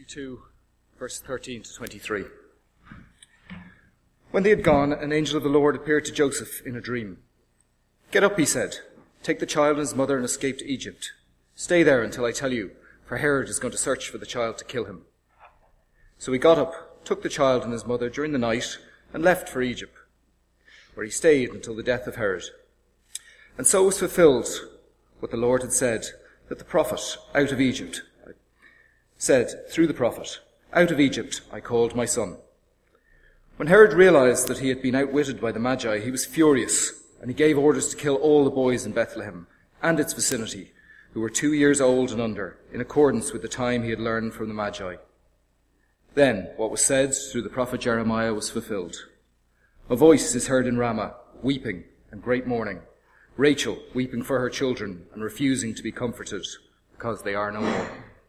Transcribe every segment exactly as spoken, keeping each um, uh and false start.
Matthew two, verse thirteen to twenty-three. When they had gone, an angel of the Lord appeared to Joseph in a dream. "Get up," he said. "Take the child and his mother and escape to Egypt. Stay there until I tell you, for Herod is going to search for the child to kill him." So he got up, took the child and his mother during the night, and left for Egypt, where he stayed until the death of Herod. And so was fulfilled what the Lord had said, that the prophet out of Egypt said through the prophet, "Out of Egypt I called my son." When Herod realized that he had been outwitted by the Magi, he was furious, and he gave orders to kill all the boys in Bethlehem and its vicinity who were two years old and under, in accordance with the time he had learned from the Magi. Then what was said through the prophet Jeremiah was fulfilled. "A voice is heard in Ramah, weeping and great mourning, Rachel weeping for her children and refusing to be comforted, because they are no more."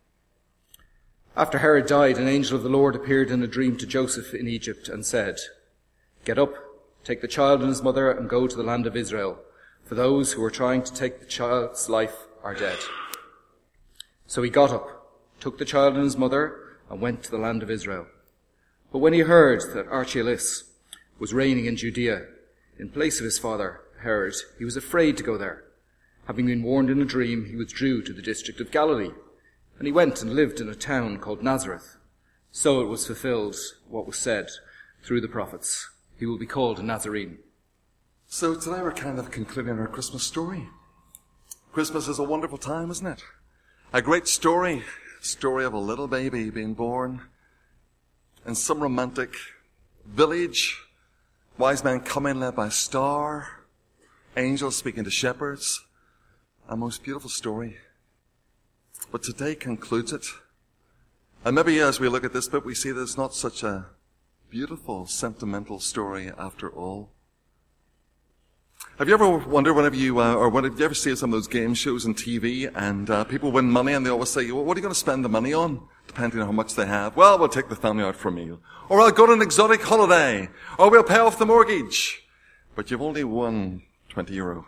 After Herod died, an angel of the Lord appeared in a dream to Joseph in Egypt and said, "Get up, take the child and his mother and go to the land of Israel, for those who are trying to take the child's life are dead." So he got up, took the child and his mother, and went to the land of Israel. But when he heard that Archelaus was reigning in Judea in place of his father Herod, he was afraid to go there. Having been warned in a dream, he withdrew to the district of Galilee. And he went and lived in a town called Nazareth. So it was fulfilled what was said through the prophets. He will be called a Nazarene. So today we're kind of concluding our Christmas story. Christmas is a wonderful time, isn't it? A great story. Story of a little baby being born in some romantic village. Wise men coming led by a star. Angels speaking to shepherds. A most beautiful story. But today concludes it. And maybe as we look at this bit, we see that it's not such a beautiful, sentimental story after all. Have you ever wondered, whenever you, uh, or whenever you ever see some of those game shows on T V, and uh, people win money, and they always say, "Well, what are you going to spend the money on?" Depending on how much they have. "Well, we'll take the family out for a meal. Or I'll go on an exotic holiday. Or we'll pay off the mortgage." But you've only won twenty euro.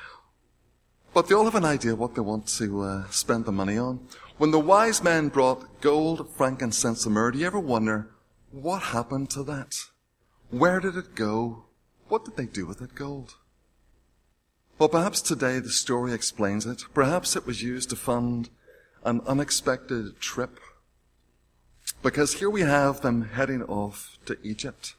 But they all have an idea what they want to uh, spend the money on. When the wise men brought gold, frankincense, and myrrh, do you ever wonder, what happened to that? Where did it go? What did they do with that gold? Well, perhaps today the story explains it. Perhaps it was used to fund an unexpected trip. Because here we have them heading off to Egypt.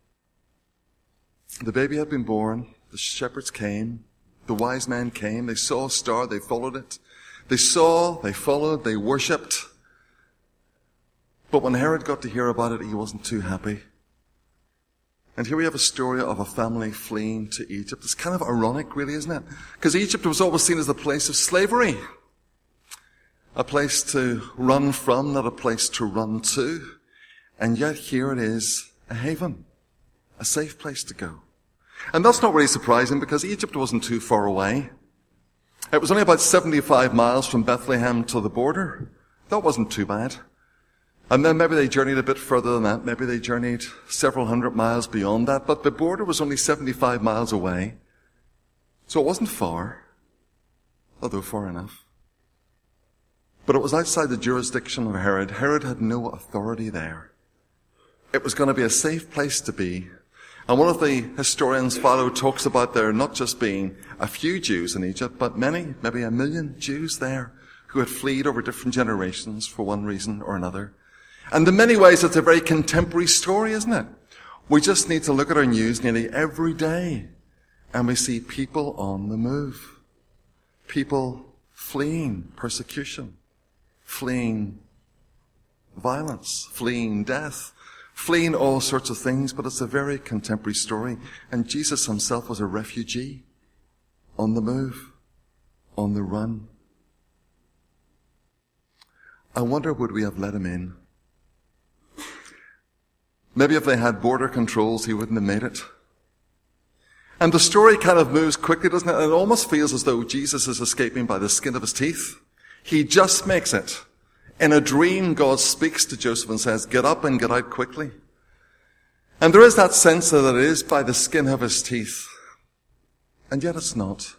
The baby had been born. The shepherds came. The wise men came. They saw a star. They followed it. They saw, they followed, they worshipped. But when Herod got to hear about it, he wasn't too happy. And here we have a story of a family fleeing to Egypt. It's kind of ironic, really, isn't it? Because Egypt was always seen as a place of slavery. A place to run from, not a place to run to. And yet here it is, a haven. A safe place to go. And that's not really surprising, because Egypt wasn't too far away. It was only about seventy-five miles from Bethlehem to the border. That wasn't too bad. And then maybe they journeyed a bit further than that. Maybe they journeyed several hundred miles beyond that. But the border was only seventy-five miles away. So it wasn't far, although far enough. But it was outside the jurisdiction of Herod. Herod had no authority there. It was going to be a safe place to be. And one of the historians, Philo, talks about there not just being a few Jews in Egypt, but many, maybe a million Jews there who had fled over different generations for one reason or another. And in many ways, it's a very contemporary story, isn't it? We just need to look at our news nearly every day, and we see people on the move. People fleeing persecution, fleeing violence, fleeing death, fleeing all sorts of things, but it's a very contemporary story. And Jesus himself was a refugee, on the move, on the run. I wonder, would we have let him in? Maybe if they had border controls, he wouldn't have made it. And the story kind of moves quickly, doesn't it? And it almost feels as though Jesus is escaping by the skin of his teeth. He just makes it. In a dream, God speaks to Joseph and says, "Get up and get out quickly." And there is that sense that it is by the skin of his teeth. And yet it's not.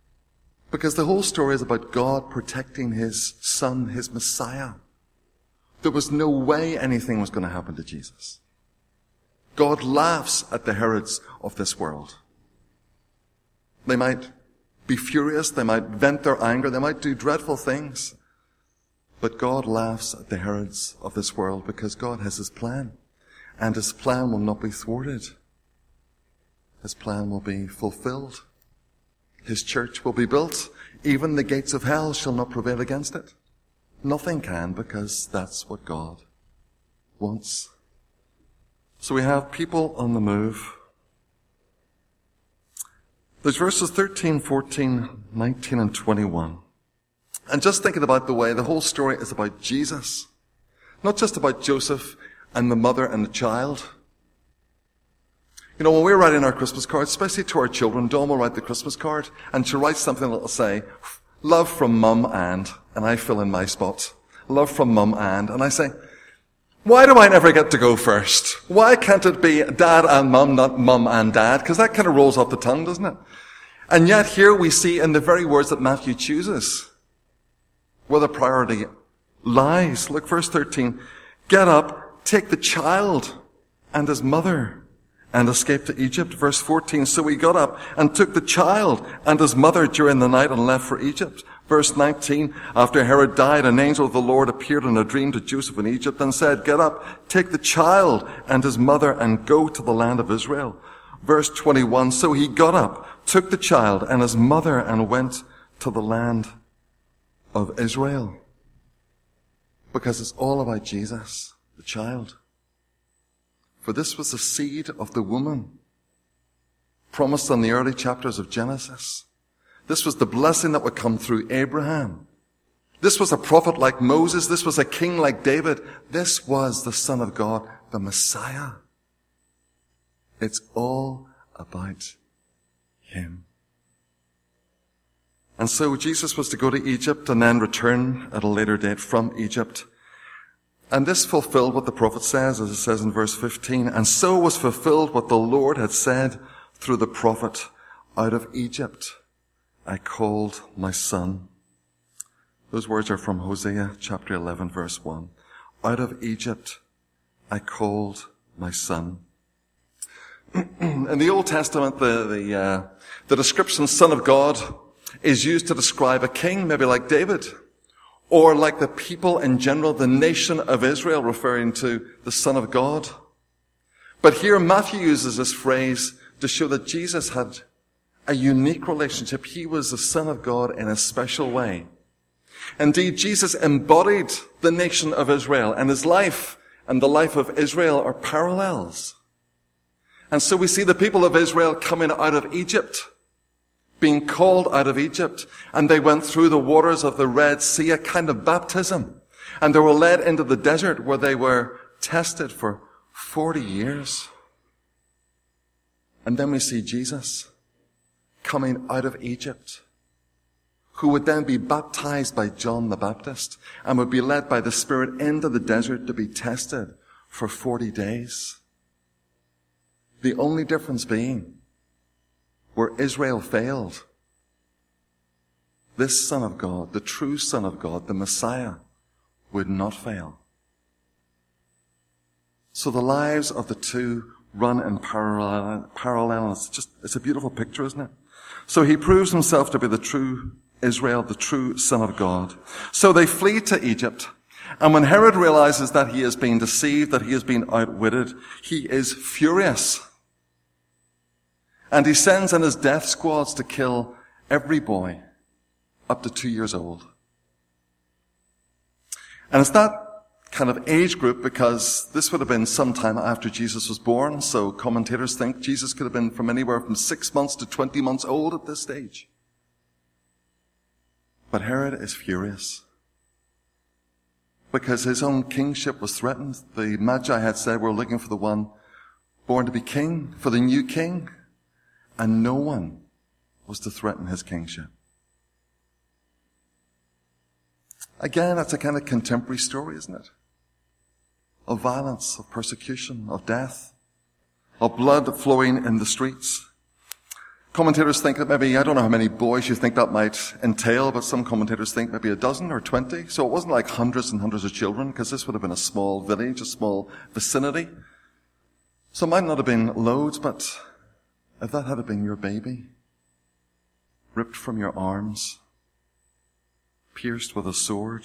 Because the whole story is about God protecting his son, his Messiah, There was no way anything was going to happen to Jesus. God laughs at the Herods of this world. They might be furious, they might vent their anger, they might do dreadful things. But God laughs at the Herods of this world because God has his plan. And his plan will not be thwarted. His plan will be fulfilled. His church will be built. Even the gates of hell shall not prevail against it. Nothing can, because that's what God wants. So we have people on the move. There's verses thirteen, fourteen, nineteen, and twenty-one. And just thinking about the way the whole story is about Jesus. Not just about Joseph and the mother and the child. You know, when we're writing our Christmas cards, especially to our children, Dawn will write the Christmas card, and she'll write something that will say, love from Mum and, and I fill in my spot. Love from Mum and, and I say, why do I never get to go first? Why can't it be Dad and Mum, not Mum and Dad? Because that kind of rolls off the tongue, doesn't it? And yet here we see in the very words that Matthew chooses where the priority lies. Look, verse thirteen. Get up, take the child and his mother and escape to Egypt. Verse fourteen. So he got up and took the child and his mother during the night and left for Egypt. Verse nineteen. After Herod died, an angel of the Lord appeared in a dream to Joseph in Egypt and said, get up, take the child and his mother and go to the land of Israel. Verse twenty-one. So he got up, took the child and his mother and went to the land of Israel. Because it's all about Jesus, the child. For this was the seed of the woman promised in the early chapters of Genesis. This was the blessing that would come through Abraham. This was a prophet like Moses. This was a king like David. This was the Son of God, the Messiah. It's all about him. And so Jesus was to go to Egypt and then return at a later date from Egypt. And this fulfilled what the prophet says, as it says in verse fifteen. And so was fulfilled what the Lord had said through the prophet, out of Egypt I called my son. Those words are from Hosea chapter eleven, verse one. Out of Egypt I called my son. In the Old Testament, the, the, uh, the description Son of God is used to describe a king, maybe like David, or like the people in general, the nation of Israel, referring to the Son of God. But here Matthew uses this phrase to show that Jesus had a unique relationship. He was the Son of God in a special way. Indeed, Jesus embodied the nation of Israel, and his life and the life of Israel are parallels. And so we see the people of Israel coming out of Egypt, being called out of Egypt, and they went through the waters of the Red Sea, a kind of baptism, and they were led into the desert where they were tested for forty years. And then we see Jesus coming out of Egypt, who would then be baptized by John the Baptist and would be led by the Spirit into the desert to be tested for forty days. The only difference being, where Israel failed, this Son of God, the true Son of God, the Messiah, would not fail. So the lives of the two run in parallel, parallel. It's just, it's a beautiful picture, isn't it? So he proves himself to be the true Israel, the true Son of God. So they flee to Egypt. And when Herod realizes that he is being deceived, that he is being outwitted, he is furious. And he sends in his death squads to kill every boy up to two years old. And it's that kind of age group because this would have been some time after Jesus was born. So commentators think Jesus could have been from anywhere from six months to twenty months old at this stage. But Herod is furious because his own kingship was threatened. The Magi had said, we're looking for the one born to be king, for the new king. And no one was to threaten his kingship. Again, that's a kind of contemporary story, isn't it? Of violence, of persecution, of death, of blood flowing in the streets. Commentators think that maybe, I don't know how many boys you think that might entail, but some commentators think maybe a dozen or twenty. So it wasn't like hundreds and hundreds of children, because this would have been a small village, a small vicinity. So it might not have been loads, but if that had been your baby, ripped from your arms, pierced with a sword.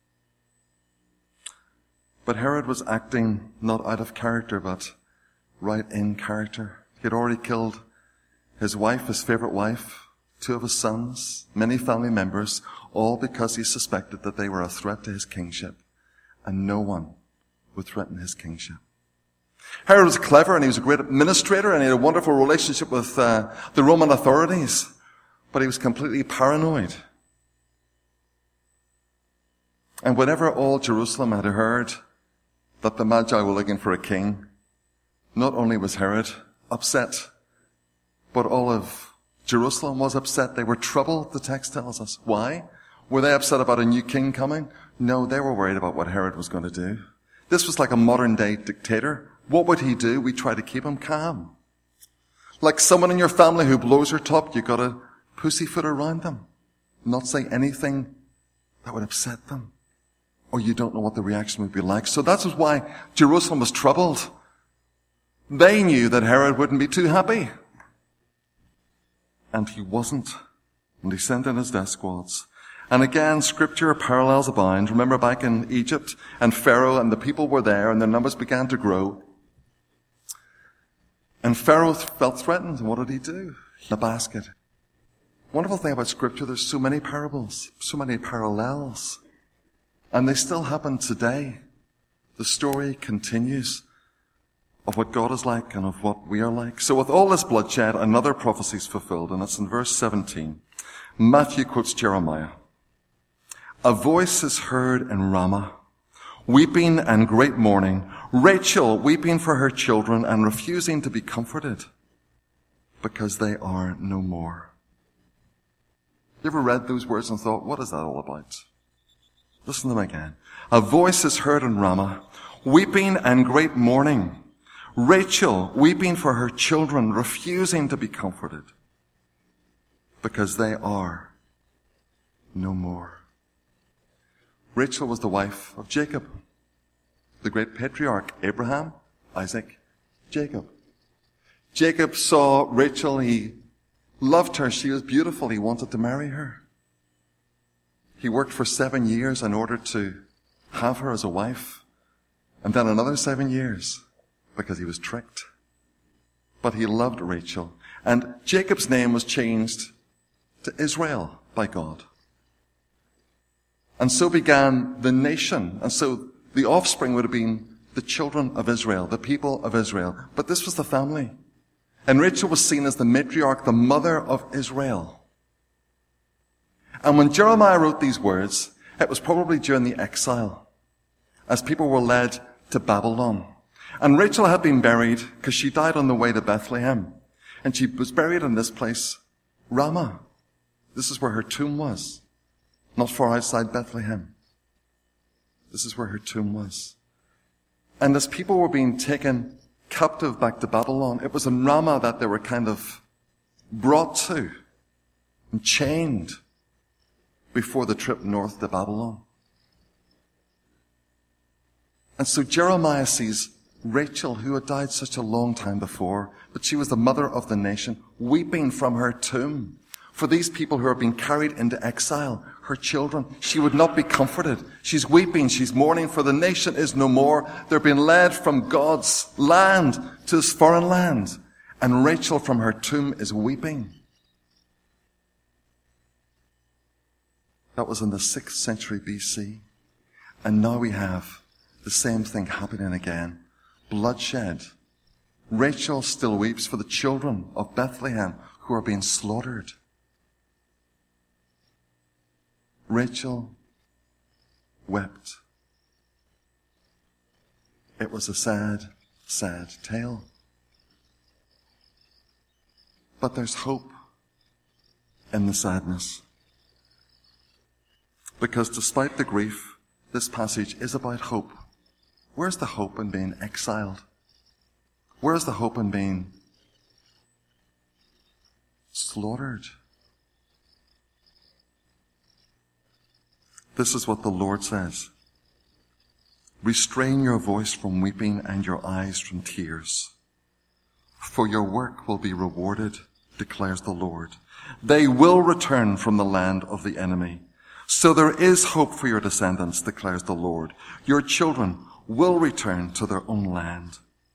But Herod was acting not out of character, but right in character. He had already killed his wife, his favorite wife, two of his sons, many family members, all because he suspected that they were a threat to his kingship, and no one would threaten his kingship. Herod was clever, and he was a great administrator, and he had a wonderful relationship with uh, the Roman authorities, but he was completely paranoid. And whenever all Jerusalem had heard that the Magi were looking for a king, not only was Herod upset, but all of Jerusalem was upset. They were troubled, the text tells us. Why? Were they upset about a new king coming? No, they were worried about what Herod was going to do. This was like a modern day dictator. What would he do? We try to keep him calm. Like someone in your family who blows her top, you got to pussyfoot around them. Not say anything that would upset them. Or you don't know what the reaction would be like. So that's why Jerusalem was troubled. They knew that Herod wouldn't be too happy. And he wasn't. And he sent in his death squads. And again, scripture parallels abound. Remember back in Egypt, and Pharaoh and the people were there, and their numbers began to grow. And Pharaoh felt threatened. And what did he do? The basket. Wonderful thing about scripture, there's so many parables, so many parallels. And they still happen today. The story continues of what God is like and of what we are like. So with all this bloodshed, another prophecy is fulfilled, and it's in verse seventeen. Matthew quotes Jeremiah. A voice is heard in Ramah, weeping and great mourning, Rachel weeping for her children and refusing to be comforted because they are no more. You ever read those words and thought, what is that all about? Listen to them again. A voice is heard in Ramah, weeping and great mourning, Rachel weeping for her children, refusing to be comforted because they are no more. Rachel was the wife of Jacob, the great patriarch, Abraham, Isaac, Jacob. Jacob saw Rachel. He loved her. She was beautiful. He wanted to marry her. He worked for seven years in order to have her as a wife, and then another seven years because he was tricked. But he loved Rachel. And Jacob's name was changed to Israel by God. And so began the nation. And so the offspring would have been the children of Israel, the people of Israel. But this was the family. And Rachel was seen as the matriarch, the mother of Israel. And when Jeremiah wrote these words, it was probably during the exile, as people were led to Babylon. And Rachel had been buried because she died on the way to Bethlehem. And she was buried in this place, Ramah. This is where her tomb was, not far outside Bethlehem. This is where her tomb was. And as people were being taken captive back to Babylon, it was in Ramah that they were kind of brought to and chained before the trip north to Babylon. And so Jeremiah sees Rachel, who had died such a long time before, but she was the mother of the nation, weeping from her tomb for these people who are being carried into exile, her children. She would not be comforted. She's weeping, she's mourning, for the nation is no more. They're being led from God's land to this foreign land. And Rachel from her tomb is weeping. That was in the sixth century B C. And now we have the same thing happening again. Bloodshed. Rachel still weeps for the children of Bethlehem who are being slaughtered. Rachel wept. It was a sad, sad tale. But there's hope in the sadness. Because despite the grief, this passage is about hope. Where's the hope in being exiled? Where's the hope in being slaughtered. This is what the Lord says. Restrain your voice from weeping and your eyes from tears, for your work will be rewarded, declares the Lord. They will return from the land of the enemy. So there is hope for your descendants, declares the Lord. Your children will return to their own land.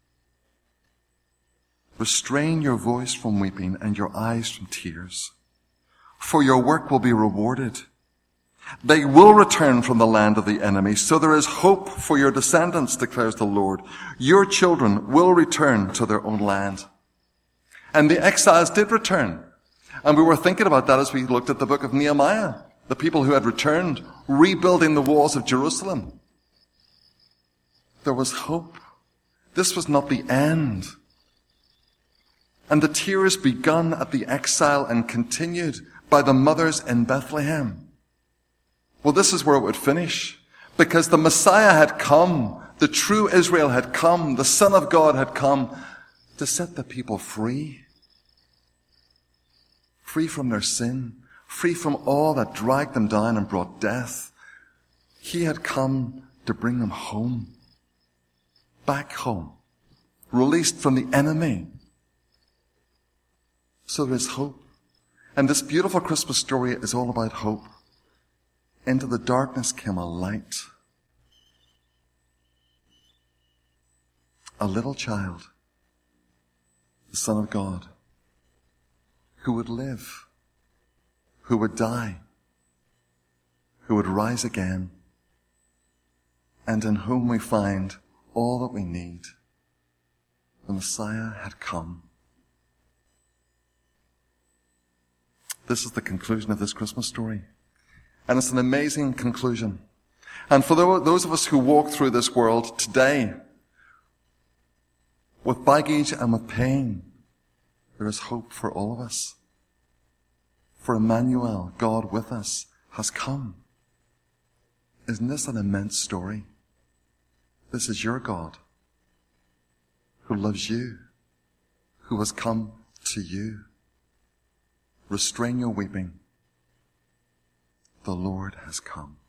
Restrain your voice from weeping and your eyes from tears, for your work will be rewarded. They will return from the land of the enemy. So there is hope for your descendants, declares the Lord. Your children will return to their own land. And the exiles did return. And we were thinking about that as we looked at the book of Nehemiah. The people who had returned, rebuilding the walls of Jerusalem. There was hope. This was not the end. And the tears begun at the exile and continued by the mothers in Bethlehem. Well, this is where it would finish, because the Messiah had come, the true Israel had come, the Son of God had come to set the people free. Free from their sin, free from all that dragged them down and brought death. He had come to bring them home, back home, released from the enemy. So there is hope. And this beautiful Christmas story is all about hope. Into the darkness came a light. A little child, the Son of God, who would live, who would die, who would rise again, and in whom we find all that we need. The Messiah had come. This is the conclusion of this Christmas story. And it's an amazing conclusion. And for those of us who walk through this world today, with baggage and with pain, there is hope for all of us. For Emmanuel, God with us, has come. Isn't this an immense story? This is your God, who loves you, who has come to you. Restrain your weeping. The Lord has come.